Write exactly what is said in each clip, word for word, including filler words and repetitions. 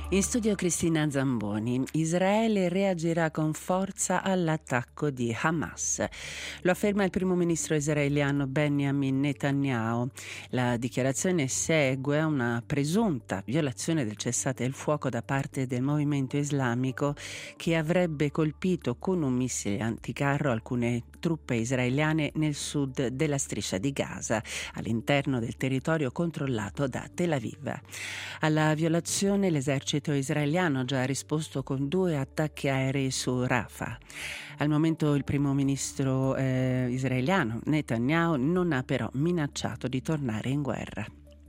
In studio Cristina Zamboni. Israele reagirà con forza all'attacco di Hamas. Lo afferma il primo ministro israeliano Benjamin Netanyahu. La dichiarazione segue a una presunta violazione del cessate il fuoco da parte del movimento islamico che avrebbe colpito con un missile anticarro alcune truppe israeliane nel sud della striscia di Gaza, all'interno del territorio controllato da Tel Aviv. Alla violazione l'esercito israeliano ha già risposto con due attacchi aerei su Rafah. Al momento il primo ministro eh, israeliano Netanyahu non ha però minacciato di tornare in guerra.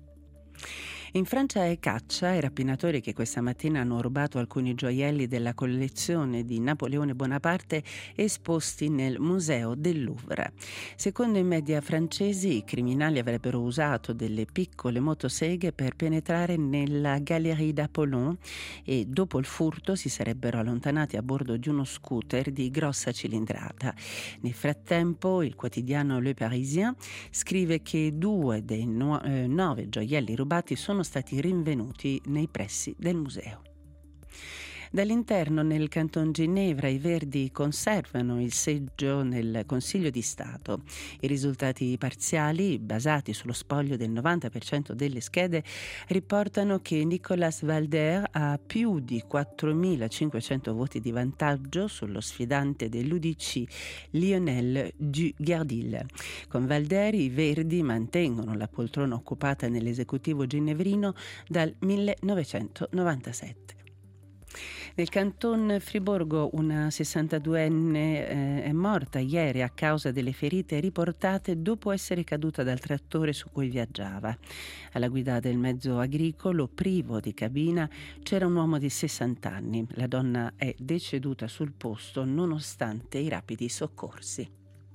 In Francia è caccia ai rapinatori che questa mattina hanno rubato alcuni gioielli della collezione di Napoleone Bonaparte esposti nel Museo del Louvre. Secondo i media francesi, i criminali avrebbero usato delle piccole motoseghe per penetrare nella Galerie d'Apollon e dopo il furto si sarebbero allontanati a bordo di uno scooter di grossa cilindrata. Nel frattempo, il quotidiano Le Parisien scrive che due dei no- eh, nove gioielli rubati sono stati rinvenuti nei pressi del museo. Dall'interno, nel Canton Ginevra, i Verdi conservano il seggio nel Consiglio di Stato. I risultati parziali, basati sullo spoglio del novanta per cento delle schede, riportano che Nicolas Valder ha più di quattromilacinquecento voti di vantaggio sullo sfidante dell'U D C, Lionel Dugardil. Con Valder i Verdi mantengono la poltrona occupata nell'esecutivo ginevrino dal millenovecentonovantasette. Nel canton Friburgo una sessantaduenne eh, è morta ieri a causa delle ferite riportate dopo essere caduta dal trattore su cui viaggiava. Alla guida del mezzo agricolo privo di cabina c'era un uomo di sessanta anni. La donna è deceduta sul posto nonostante i rapidi soccorsi.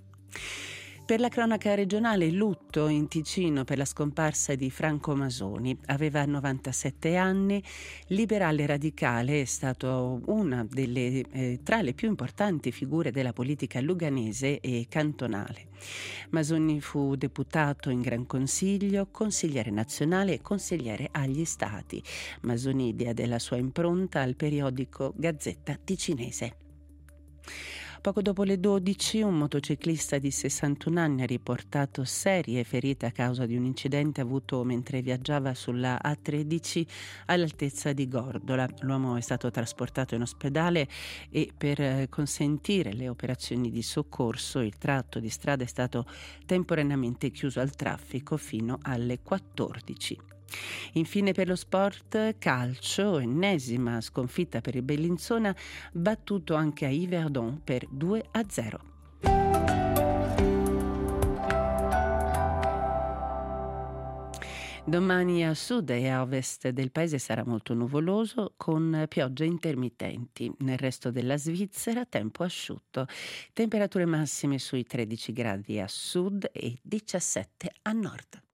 Per la cronaca regionale, lutto in Ticino per la scomparsa di Franco Masoni. Aveva novantasette anni, liberale radicale, è stato una delle eh, tra le più importanti figure della politica luganese e cantonale. Masoni fu deputato in Gran Consiglio, consigliere nazionale e consigliere agli Stati. Masoni dia della sua impronta al periodico Gazzetta Ticinese. Poco dopo le dodici un motociclista di sessantuno anni ha riportato serie ferite a causa di un incidente avuto mentre viaggiava sulla A tredici all'altezza di Gordola. L'uomo è stato trasportato in ospedale e per consentire le operazioni di soccorso il tratto di strada è stato temporaneamente chiuso al traffico fino alle quattordici. Infine per lo sport, calcio, ennesima sconfitta per il Bellinzona, battuto anche a Yverdon per due a zero. Domani a sud e a ovest del paese sarà molto nuvoloso con piogge intermittenti. Nel resto della Svizzera tempo asciutto. Temperature massime sui tredici gradi a sud e diciassette a nord.